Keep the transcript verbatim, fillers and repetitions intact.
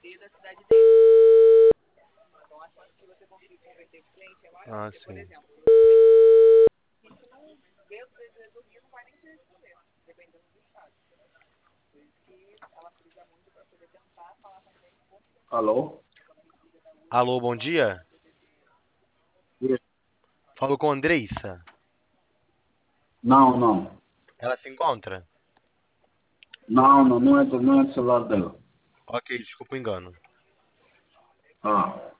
Ah, sim. Alô? Alô, bom dia. Falo com a Andreissa. Não, não. Ela se encontra? Não, não, não é, do- não é do celular dela. Ok, desculpa o engano. Ah.